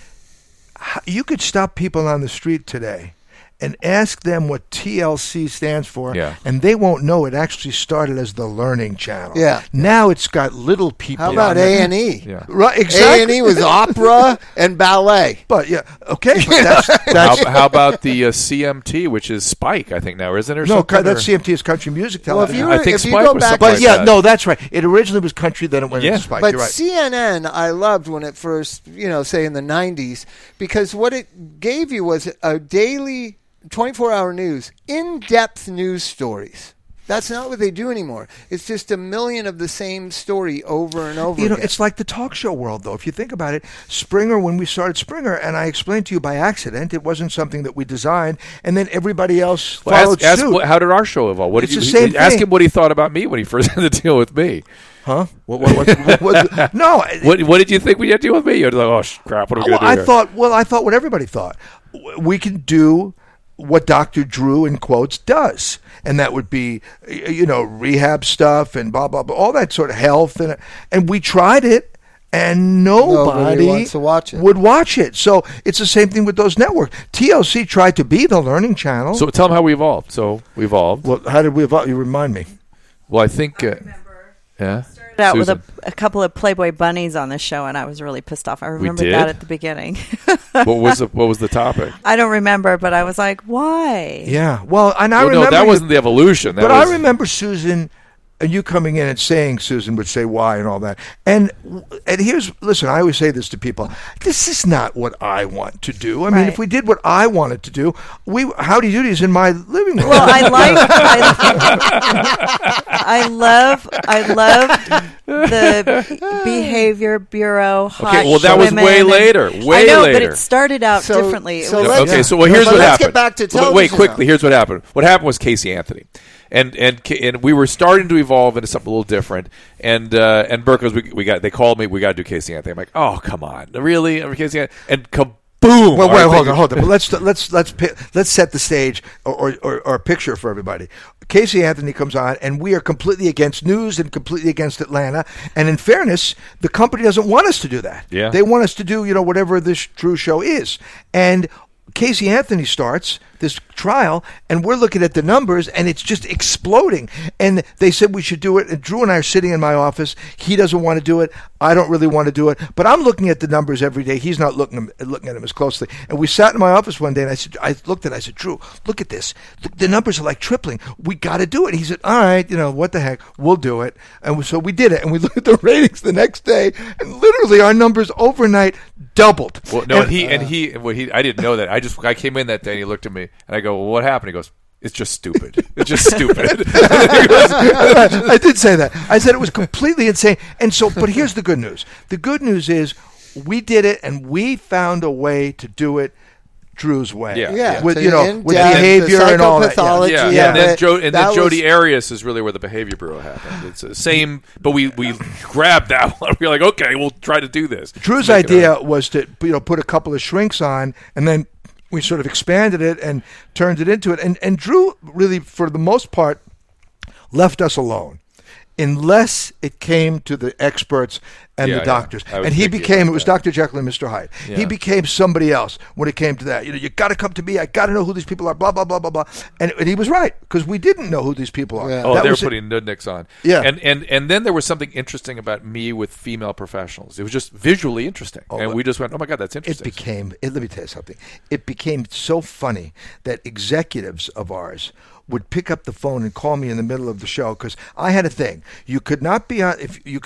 You could stop people on the street today and ask them what TLC stands for, and they won't know it actually started as the Learning Channel. Yeah. Now it's got little people. How about A&E? Yeah. Right, exactly. A&E was opera and ballet. But okay. But that's how about the CMT, which is Spike? I think now isn't there? No, that CMT is country music television. I think Spike was something like that. No, that's right. It originally was country, then it went into Spike. But you're right. CNN, I loved when it first, say in the 90s, because what it gave you was a daily 24-hour news, in-depth news stories. That's not what they do anymore. It's just a million of the same story over and over again. It's like the talk show world, though. If you think about it, Springer, when we started Springer, and I explained to you by accident, it wasn't something that we designed, and then everybody else followed suit. How did our show evolve? It's the same thing. Ask him what he thought about me when he first had to deal with me. Huh? No. What did you think when you had to deal with me? You're like, oh, crap, what are we going to do here? I thought what everybody thought. We can do what Dr. Drew, in quotes, does. And that would be, rehab stuff and blah, blah, blah, all that sort of health. And we tried it, and nobody wants to watch it. Would watch it. So it's the same thing with those networks. TLC tried to be the Learning Channel. So tell them how we evolved. So we evolved. Well, how did we evolve? You remind me. Well, I think... I remember. Yeah? Started out with a couple of Playboy bunnies on the show, and I was really pissed off. I remember that at the beginning. What was the topic? I don't remember, but I was like, why? Yeah. Well, and I remember... No, that wasn't the evolution. I remember Susan... And you coming in and saying, Susan would say why and all that. And listen, I always say this to people. This is not what I want to do. I mean, if we did what I wanted to do, Howdy Doody is in my living room. Well, I love the Behavior Bureau hot Okay, well, that was way later. I know, but it started out differently. Here's what happened. Let's get back to television. Wait, quickly, here's what happened. What happened was Casey Anthony. And we were starting to evolve into something a little different. And Burke goes, they called me, we got to do Casey Anthony. I'm like, oh, come on, really? Casey Anthony? And kaboom! Well, hold on. But let's set the stage or picture for everybody. Casey Anthony comes on, and we are completely against news and completely against Atlanta. And in fairness, the company doesn't want us to do that. Yeah. They want us to do whatever this true show is. And Casey Anthony starts this trial, and we're looking at the numbers, and it's just exploding. And they said we should do it, and Drew and I are sitting in my office. He doesn't want to do it. I don't really want to do it. But I'm looking at the numbers every day. He's not looking at them as closely. And we sat in my office one day, and I looked at it. I said, Drew, look at this. The numbers are like tripling. We got to do it. He said, all right, what the heck? We'll do it. And so we did it. And we looked at the ratings the next day, and literally our numbers overnight doubled. Well, no, I didn't know that. I came in that day, and he looked at me, and I go, well, what happened? He goes, it's just stupid. It's just stupid. I did say that. I said it was completely insane. And so, but here's the good news. The good news is we did it, and we found a way to do it Drew's way. Yeah. With behavior and all that. Yeah. And then Jodi Arias is really where the Behavior Bureau happened. It's the same, but we grabbed that one. We were like, okay, we'll try to do this. Drew's idea was to put a couple of shrinks on, and then we sort of expanded it and turned it into it. And Drew really, for the most part, left us alone, unless it came to the experts and the doctors. And he became, it was Dr. Jekyll and Mr. Hyde. Yeah. He became somebody else when it came to that. You got to come to me. I got to know who these people are, blah, blah, blah, blah, blah. And he was right, because we didn't know who these people are. Yeah. Oh, they were putting nudniks on. Yeah. And then there was something interesting about me with female professionals. It was just visually interesting. And we just went, oh, my God, that's interesting. Let me tell you something. It became so funny that executives of ours would pick up the phone and call me in the middle of the show, because I had a thing. You could not be on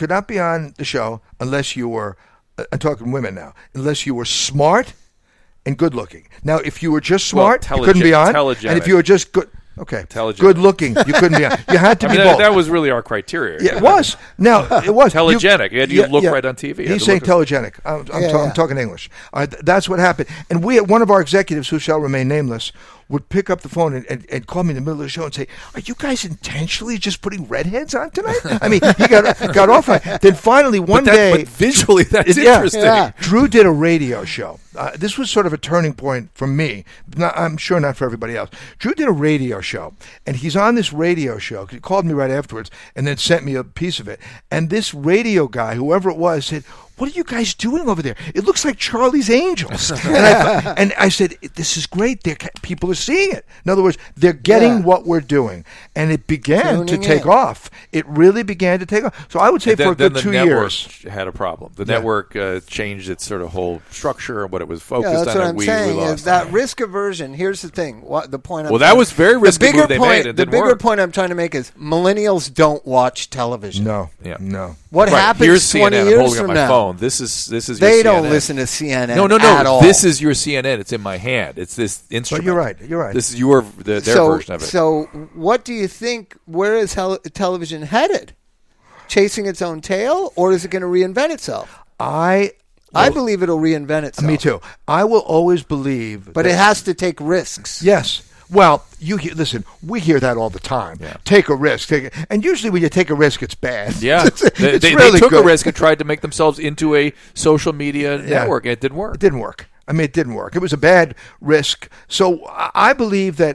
the show unless you were, I'm talking women now, unless you were smart and good looking. Now, if you were just smart, you couldn't be on. And if you were just good looking, you couldn't be on. You had to be both. That was really our criteria. Yeah, it was. Now, it was. Telegenic. You look right on TV. He's saying telegenic. I'm talking English. That's what happened. And one of our executives, who shall remain nameless, would pick up the phone and call me in the middle of the show and say, are you guys intentionally just putting redheads on tonight? I mean, he got off on it. Then finally one day... But visually, that's interesting. Yeah. Drew did a radio show. This was sort of a turning point for me. I'm sure not for everybody else. Drew did a radio show, and he's on this radio show. He called me right afterwards and then sent me a piece of it. And this radio guy, whoever it was, said, what are you guys doing over there? It looks like Charlie's Angels. And I said, this is great. People are seeing it. In other words, they're getting what we're doing. And it began to take off. It really began to take off. So I would say for a good 2 years. The network had a problem. The network changed its sort of whole structure and what it was focused on. That's what I'm saying. Is that risk aversion. Here's the thing. The point that was very risky move they made. The bigger point I'm trying to make is millennials don't watch television. No. What happens 20 years from now? Phone. This is your CNN. They don't listen to CNN. No. At all. This is your CNN. It's in my hand. It's this instrument. But you're right. This is their version of it. So, what do you think? Where is television headed? Chasing its own tail, or is it going to reinvent itself? I believe it'll reinvent itself. Me too. I will always believe, but it has to take risks. Yes. Well, listen, we hear that all the time. Yeah. Take a risk. And usually when you take a risk, it's bad. Yeah. They took a risk and tried to make themselves into a social media network, and it didn't work. It didn't work. It didn't work. It was a bad risk. So I believe that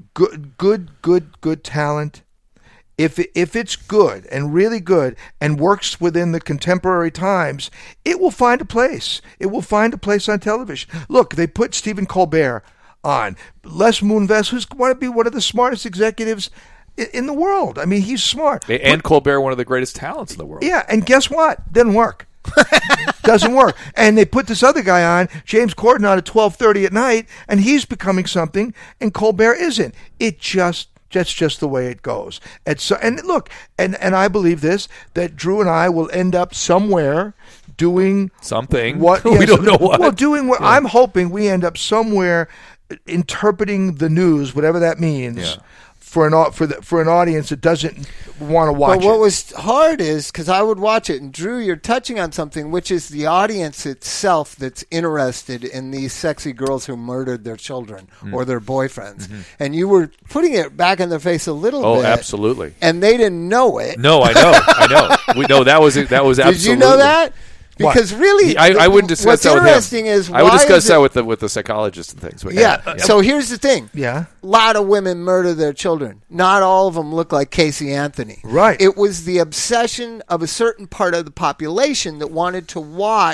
good talent, if it's good and really good and works within the contemporary times, it will find a place. It will find a place on television. Look, they put Stephen Colbert on. Les Moonves, who's going to be one of the smartest executives in the world. I mean, he's smart. And Colbert, one of the greatest talents in the world. Yeah, and guess what? Didn't work. Doesn't work. And they put this other guy on, James Corden, on at 12:30 at night, and he's becoming something, and Colbert isn't. That's just the way it goes. And look, and I believe this, that Drew and I will end up somewhere doing something. We don't know what. Well, doing what I'm hoping we end up somewhere interpreting the news, whatever that means, for an audience that doesn't want to watch it. But what was hard is, because I would watch it, and Drew, you're touching on something, which is the audience itself that's interested in these sexy girls who murdered their children or their boyfriends. Mm-hmm. And you were putting it back in their face a little bit. Oh, absolutely. And they didn't know it. No, I know. We know that was absolutely. Did you know that? Because really, I wouldn't discuss that with him. What's interesting is, I would discuss that with the psychologists and things. Yeah. So here's the thing. Yeah. A lot of women murder their children. Not all of them look like Casey Anthony. Right. It was the obsession of a certain part of the population that wanted to watch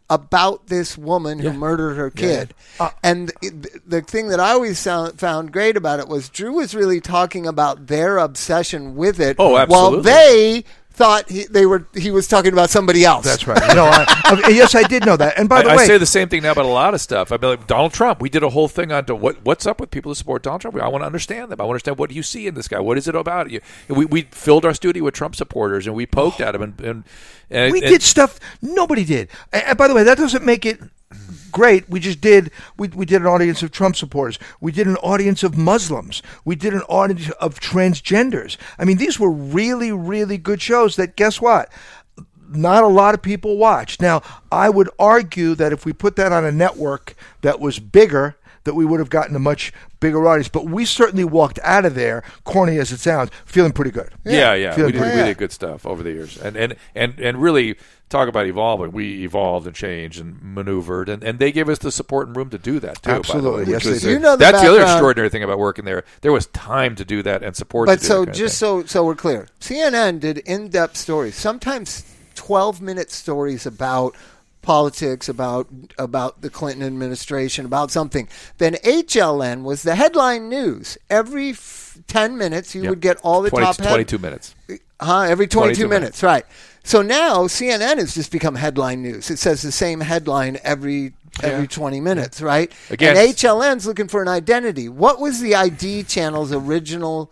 about this woman who murdered her kid. And the thing that I always found great about it was Drew was really talking about their obsession with it. Oh, absolutely. While they thought he was talking about somebody else. That's right. Yes, I did know that. And by the way, I say the same thing now about a lot of stuff. I mean, like Donald Trump. We did a whole thing on what's up with people who support Donald Trump. I want to understand them. I want to understand what you see in this guy. What is it about you? We filled our studio with Trump supporters, and we poked at him. And we did stuff nobody did. And by the way, that doesn't make it great. We just did. We did an audience of Trump supporters. We did an audience of Muslims. We did an audience of transgenders. I mean, these were really, really good shows that, guess what? Not a lot of people watched. Now, I would argue that if we put that on a network that was bigger, that we would have gotten a much bigger audience. But we certainly walked out of there, corny as it sounds, feeling pretty good. Yeah. We did good stuff over the years. And really talk about evolving. We evolved and changed and maneuvered, and they gave us the support and room to do that too. Absolutely. By the way, yes, they did. You know that's the other extraordinary thing about working there. There was time to do that and support. But so we're clear, CNN did in-depth stories, sometimes 12-minute stories about politics, about the Clinton administration, about something. Then HLN was the headline news. Every 10 minutes, you would get all the top 22 minutes. Every 22 minutes, right. So now CNN has just become headline news. It says the same headline every 20 minutes, right? Again, and HLN's looking for an identity. What was the ID channel's original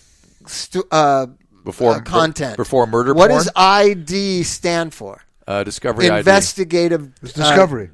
content? Before murder What porn? does ID stand for? Discovery Investigative discovery.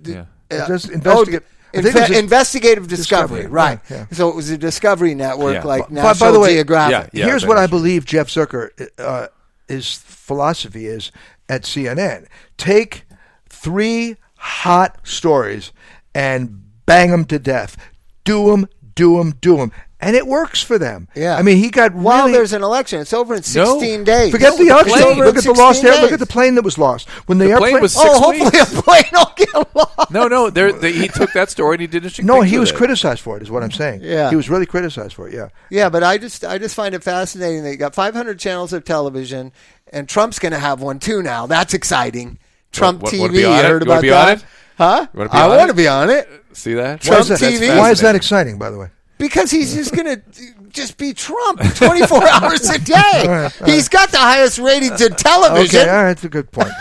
Investigative Discovery, right. Yeah. So it was a Discovery Network like National By the way, Geographic. Here's what I believe Jeff Zucker, his philosophy is at CNN. Take 3 hot stories and bang them to death. Do them. And it works for them. Yeah. I mean, he got really... While there's an election, it's over in 16 days. Forget the election. Look at the lost air. Days. Look at the plane that was lost. When the plane was 6 hopefully weeks. a plane will get lost. No. He took that story and he did interesting No, things he with was it. criticized for it, is what I'm saying. Yeah. He was really criticized for it, yeah. Yeah, but I just find it fascinating that you got 500 channels of television, and Trump's going to have one too now. That's exciting. Trump TV. You heard about that? Huh? I want to be on it. See that? Trump TV. Why is that exciting, by the way? Because he's just going to just be Trump 24 hours a day. All right. He's got the highest ratings in television. Okay, all right, that's a good point.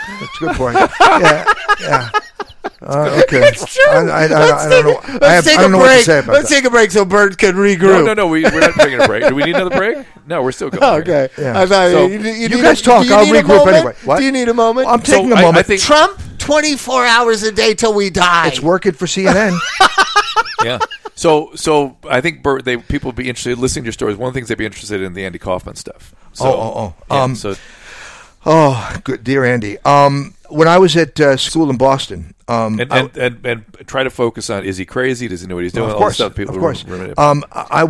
Yeah. Okay. It's true. I don't know. I don't know what to say about Let's take a break so Bert can regroup. No. We're not taking a break. Do we need another break? No, we're still going. Oh, okay. Yeah. I thought So, you guys talk. I'll regroup anyway. What? Do you need a moment? I'm taking a moment. I think Trump 24 hours a day till we die. It's working for CNN. Yeah. So I think Bert, people would be interested in listening to your stories. One of the things they'd be interested in the Andy Kaufman stuff. So, Good, dear Andy. When I was at school in Boston, and try to focus on, is he crazy? Does he know what he's doing? Of course, all the stuff people of course. I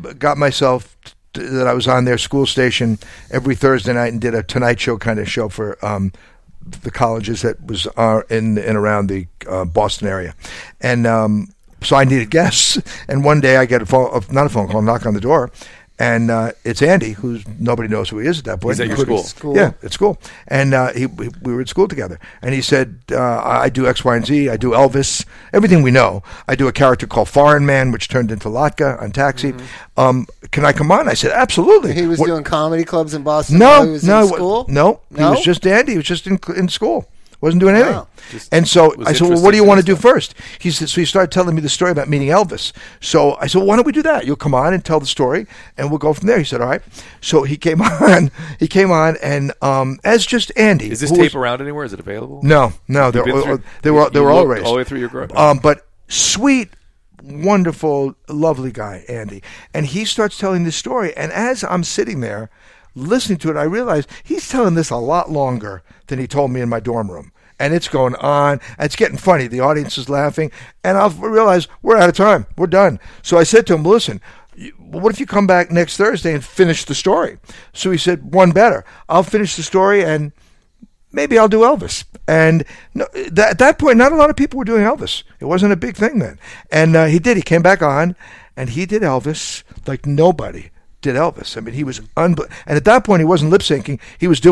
was on their school station every Thursday night and did a Tonight Show kind of show for the colleges that was in and around the Boston area, and so I needed guests. And one day I get not a phone call, knock on the door. And it's Andy, who nobody knows who he is at that point. He's at your school. Yeah, at school. And we were at school together. And he said, I do X, Y, and Z. I do Elvis, everything we know. I do a character called Foreign Man, which turned into Latka on Taxi. Mm-hmm. Can I come on? I said, absolutely. He was doing comedy clubs in Boston No, while he was in school? No, he was just Andy. He was just in school. Wasn't doing anything. Wow. And so I said, well, what do you want to do first? He said, so he started telling me the story about meeting Elvis. So I said, well, why don't we do that? You'll come on and tell the story, and we'll go from there. He said, all right. So he came on. And as just Andy. Is this tape around anywhere? Is it available? No. They were all erased. All the way through your growth. But sweet, wonderful, lovely guy, Andy. And he starts telling this story. And as I'm sitting there listening to it, I realized he's telling this a lot longer than he told me in my dorm room. And it's going on. It's getting funny. The audience is laughing. And I realize we're out of time. We're done. So I said to him, listen, what if you come back next Thursday and finish the story? So he said, one better. I'll finish the story and maybe I'll do Elvis. And at that point, not a lot of people were doing Elvis. It wasn't a big thing then. And he did. He came back on and he did Elvis like nobody did Elvis. I mean, he was and at that point, he wasn't lip syncing. He was doing it.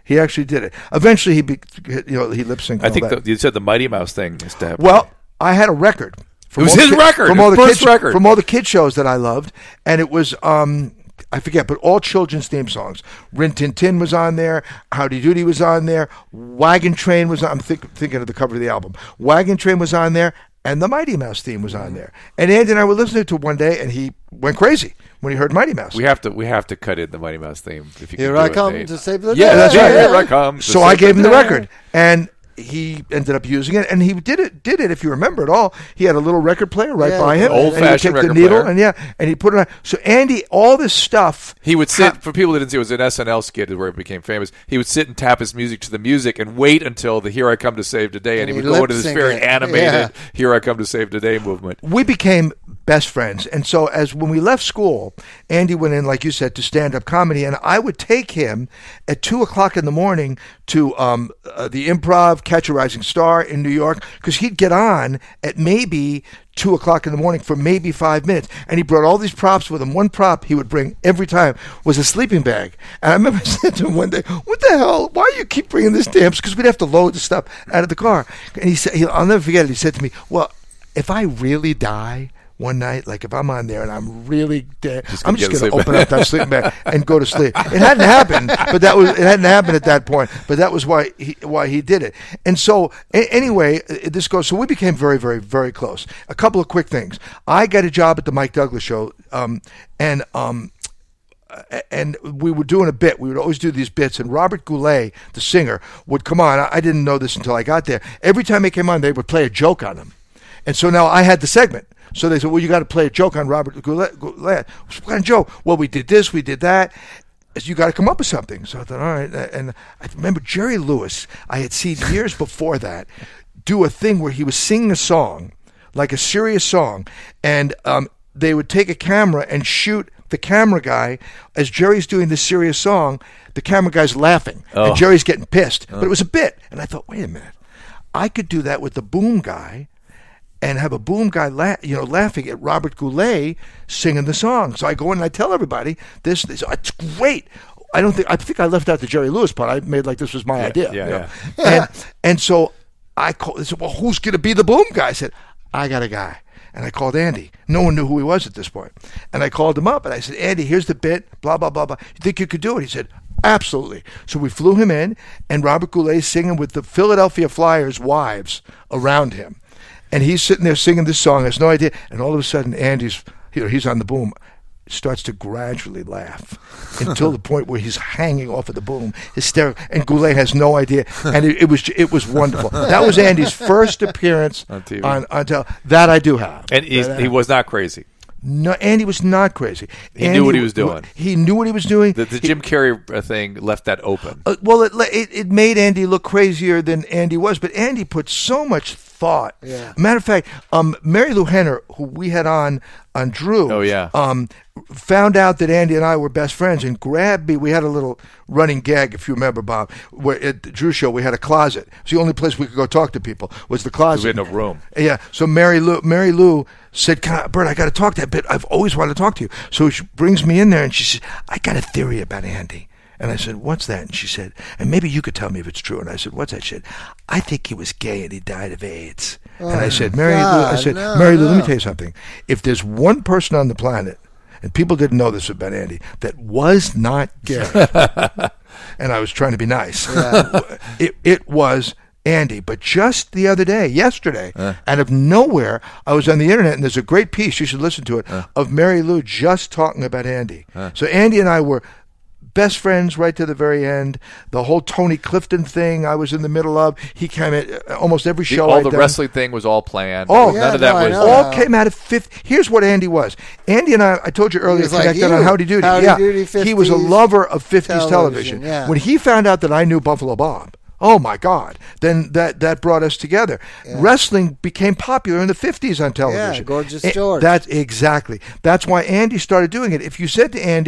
He actually did it. Eventually, he lip synced. I think you said the Mighty Mouse thing is to happen. Well, I had a record. It was his record. From all the first kids, record. from all the kid shows that I loved, and it was I forget, but all children's theme songs. Rin Tin Tin was on there. Howdy Doody was on there. Wagon Train was on. I'm thinking of the cover of the album. Wagon Train was on there, and the Mighty Mouse theme was on there. And Andy and I were listening to it one day, and he went crazy when he heard Mighty Mouse. We have to cut in the Mighty Mouse theme. If you Here can I do come it, to save the day. Yeah, that's right. Here I come. So I gave him the record, and he ended up using it, and he did it. If you remember at all, he had a little record player right by him, old-fashioned record record player, and he put it on. So Andy, all this stuff, he would sit. For people that didn't see, it was an SNL skit where it became famous. He would sit and tap his music to the music and wait until the "Here I Come to Save Today," and he would go into this very animated "Here I Come to Save Today" movement. We became best friends, and so when we left school, Andy went in, like you said, to stand-up comedy, and I would take him at 2:00 in the morning to the Improv, Catch a Rising Star in New York, because he'd get on at maybe 2:00 in the morning for maybe 5 minutes, and he brought all these props with him. One prop he would bring every time was a sleeping bag, and I remember saying to him one day, "What the hell? Why do you keep bringing this damn?" Because we'd have to load the stuff out of the car, and he said, "I'll never forget it." He said to me, "Well, if I really die one night, like if I'm on there and I'm really dead, I'm just going to open up that sleeping bag and go to sleep." It hadn't happened, but it hadn't happened at that point. But that was why he did it. And so anyway, this goes. So we became very, very, very close. A couple of quick things. I got a job at the Mike Douglas Show, and we were doing a bit. We would always do these bits, and Robert Goulet, the singer, would come on. I didn't know this until I got there. Every time he came on, they would play a joke on him. And so now I had the segment. So they said, "Well, you got to play a joke on Robert Goulet." What kind of joke? "Well, we did this, we did that. You got to come up with something." So I thought, all right. And I remember Jerry Lewis, I had seen years before that, do a thing where he was singing a song, like a serious song, and they would take a camera and shoot the camera guy as Jerry's doing this serious song. The camera guy's laughing, and Jerry's getting pissed. But it was a bit. And I thought, wait a minute. I could do that with the boom guy, and have a boom guy laughing at Robert Goulet singing the song. So I go in and I tell everybody this it's great. I think I left out the Jerry Lewis part. I made like this was my idea. Yeah. And so I called. They said, "Well, who's going to be the boom guy?" I said, "I got a guy." And I called Andy. No one knew who he was at this point. And I called him up and I said, "Andy, here's the bit, blah, blah, blah, blah. You think you could do it?" He said, "Absolutely." So we flew him in, and Robert Goulet singing with the Philadelphia Flyers wives around him. And he's sitting there singing this song, has no idea. And all of a sudden, Andy's, he's on the boom, starts to gradually laugh until the point where he's hanging off of the boom, hysterical. And Goulet has no idea. And it was wonderful. That was Andy's first appearance on TV. On that I do have. And he was not crazy. No, Andy was not crazy. He knew what he was doing. He knew what he was doing. The Jim Carrey thing left that open. Well, it made Andy look crazier than Andy was, but Andy put so much thought. Yeah. Matter of fact, Mary Lou Henner, who we had on Drew, found out that Andy and I were best friends and grabbed me. We had a little running gag, if you remember, Bob, where at the Drew show we had a closet. It was the only place we could go talk to people was the closet. We had no room. Yeah. So Mary Lou said, "Bert, I got to talk to that bit. I've always wanted to talk to you." So she brings me in there and she said, "I got a theory about Andy." And I said, "What's that?" And she said, "And maybe you could tell me if it's true." And I said, "What's that?" She said, "I think he was gay and he died of AIDS." And I said, Mary Lou, let me tell you something. If there's one person on the planet, and people didn't know this about Andy, that was not gay, and I was trying to be nice, it was Andy. But just the other day, yesterday, out of nowhere, I was on the internet, and there's a great piece, you should listen to it, of Mary Lou just talking about Andy. So Andy and I were best friends right to the very end. The whole Tony Clifton thing I was in the middle of. He came at almost every show. All the wrestling thing was all planned. Oh, none of that was. All came out of fifth. Here's what Andy was. Andy and I told you earlier, connected on Howdy Doody. Doody 50s, he was a lover of 50s television. Yeah. When he found out that I knew Buffalo Bob, oh my God! Then that brought us together. Yeah. Wrestling became popular in the 50s on television. Yeah, Gorgeous George. That's exactly. That's why Andy started doing it. If you said to Andy,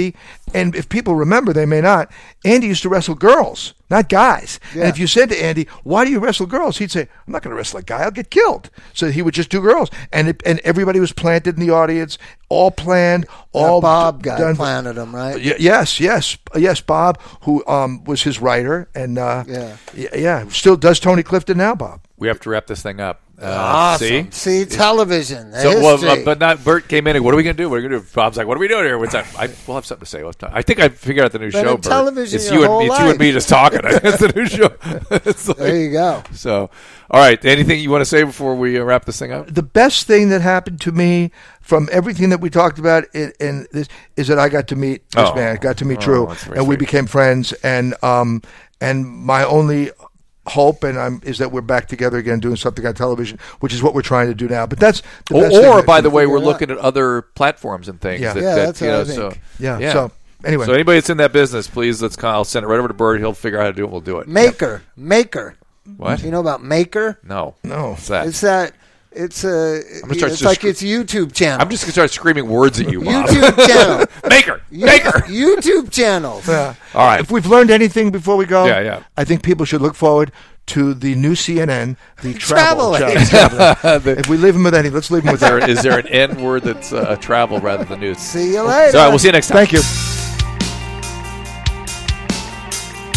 And if people remember, they may not, Andy used to wrestle girls, not guys. Yeah. And if you said to Andy, why do you wrestle girls? He'd say, I'm not going to wrestle a guy. I'll get killed. So he would just do girls. And everybody was planted in the audience, all planned, all Bob guy done. planted him, right? Yes, Bob, who was his writer. And still does Tony Clifton now, Bob. We have to wrap this thing up. Awesome. See, television. But not. Bert came in and what are we going to do? What are we going to do? Bob's like, what are we doing here? What's that? We'll have something to say. I think I figured out the new show. In television, Bert. It's you and me just talking. It's the new show. There you go. So, all right. Anything you want to say before we wrap this thing up? The best thing that happened to me from everything that we talked about in this is that I got to meet this man. Got to meet Drew, and we became friends. And my only hope is that we're back together again doing something on television, which is what we're trying to do now. But that's the best thing. Or by the way, we're looking at other platforms and things. That's what I think. So anyway, so anybody that's in that business, please I'll send it right over to Bert. He'll figure out how to do it. We'll do it. Maker. What? You know about Maker? No. What's that? It's like its YouTube channel. I'm just going to start screaming words at you, Bob. YouTube channel. Maker. YouTube channels. Yeah. All right. If we've learned anything before we go, yeah. I think people should look forward to the new CNN, the travel channel. If we leave them with any, let's leave them with that. Is there an N word that's travel rather than news? See you later. So, all right, we'll see you next time. Thank you.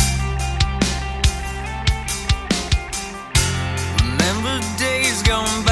Remember days gone by.